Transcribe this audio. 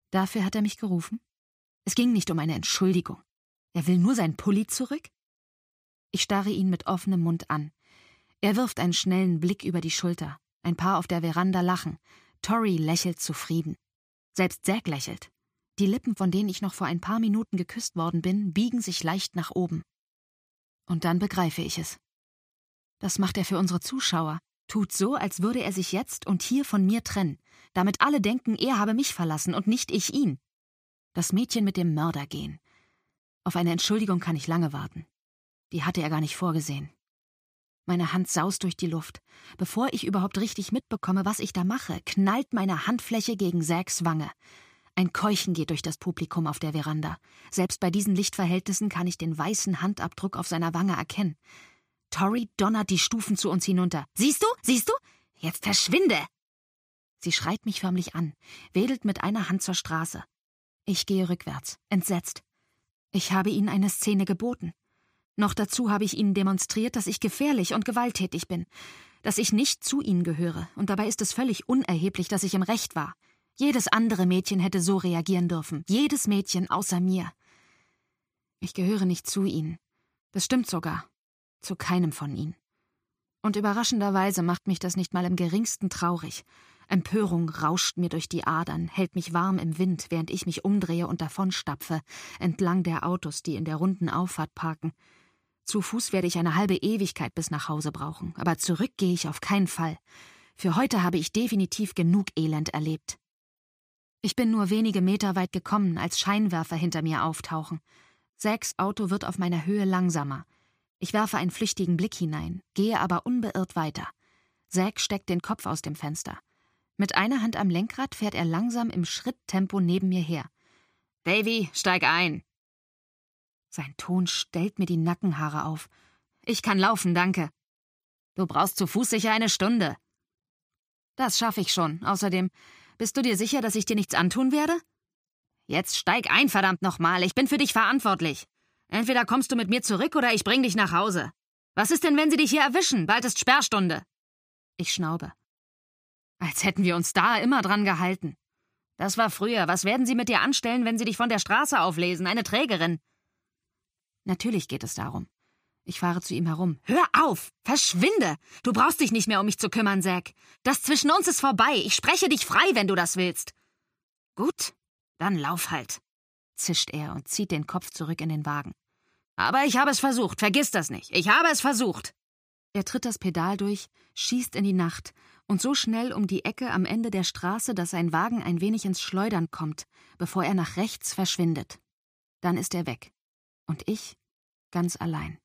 Dafür hat er mich gerufen? Es ging nicht um eine Entschuldigung. Er will nur seinen Pulli zurück? Ich starre ihn mit offenem Mund an. Er wirft einen schnellen Blick über die Schulter. Ein Paar auf der Veranda lachen. Tori lächelt zufrieden. Selbst Zack lächelt. Die Lippen, von denen ich noch vor ein paar Minuten geküsst worden bin, biegen sich leicht nach oben. Und dann begreife ich es. Das macht er für unsere Zuschauer. Tut so, als würde er sich jetzt und hier von mir trennen, damit alle denken, er habe mich verlassen und nicht ich ihn. Das Mädchen mit dem Mörder gehen. Auf eine Entschuldigung kann ich lange warten. Die hatte er gar nicht vorgesehen. Meine Hand saust durch die Luft. Bevor ich überhaupt richtig mitbekomme, was ich da mache, knallt meine Handfläche gegen Zacks Wange. Ein Keuchen geht durch das Publikum auf der Veranda. Selbst bei diesen Lichtverhältnissen kann ich den weißen Handabdruck auf seiner Wange erkennen. Tori donnert die Stufen zu uns hinunter. Siehst du? Siehst du? Jetzt verschwinde! Sie schreit mich förmlich an, wedelt mit einer Hand zur Straße. Ich gehe rückwärts, entsetzt. Ich habe ihnen eine Szene geboten. Noch dazu habe ich ihnen demonstriert, dass ich gefährlich und gewalttätig bin, dass ich nicht zu ihnen gehöre, und dabei ist es völlig unerheblich, dass ich im Recht war. Jedes andere Mädchen hätte so reagieren dürfen, jedes Mädchen außer mir. Ich gehöre nicht zu ihnen. Das stimmt sogar. Zu keinem von ihnen. Und überraschenderweise macht mich das nicht mal im geringsten traurig. Empörung rauscht mir durch die Adern, hält mich warm im Wind, während ich mich umdrehe und davonstapfe, entlang der Autos, die in der runden Auffahrt parken. Zu Fuß werde ich eine halbe Ewigkeit bis nach Hause brauchen, aber zurück gehe ich auf keinen Fall. Für heute habe ich definitiv genug Elend erlebt. Ich bin nur wenige Meter weit gekommen, als Scheinwerfer hinter mir auftauchen. Zacks Auto wird auf meiner Höhe langsamer. Ich werfe einen flüchtigen Blick hinein, gehe aber unbeirrt weiter. Zack steckt den Kopf aus dem Fenster. Mit einer Hand am Lenkrad fährt er langsam im Schritttempo neben mir her. »Davy, steig ein!« Sein Ton stellt mir die Nackenhaare auf. »Ich kann laufen, danke.« »Du brauchst zu Fuß sicher eine Stunde.« »Das schaffe ich schon. Außerdem, bist du dir sicher, dass ich dir nichts antun werde?« »Jetzt steig ein, verdammt nochmal. Ich bin für dich verantwortlich. Entweder kommst du mit mir zurück oder ich bring dich nach Hause. Was ist denn, wenn sie dich hier erwischen? Bald ist Sperrstunde.« Ich schnaube. Als hätten wir uns da immer dran gehalten. Das war früher. Was werden sie mit dir anstellen, wenn sie dich von der Straße auflesen? Eine Trägerin. Natürlich geht es darum. Ich fahre zu ihm herum. »Hör auf! Verschwinde! Du brauchst dich nicht mehr um mich zu kümmern, Zack. Das zwischen uns ist vorbei. Ich spreche dich frei, wenn du das willst.« »Gut, dann lauf halt«, zischt er und zieht den Kopf zurück in den Wagen. »Aber ich habe es versucht. Vergiss das nicht. Ich habe es versucht.« Er tritt das Pedal durch, schießt in die Nacht und so schnell um die Ecke am Ende der Straße, dass sein Wagen ein wenig ins Schleudern kommt, bevor er nach rechts verschwindet. Dann ist er weg. Und ich ganz allein.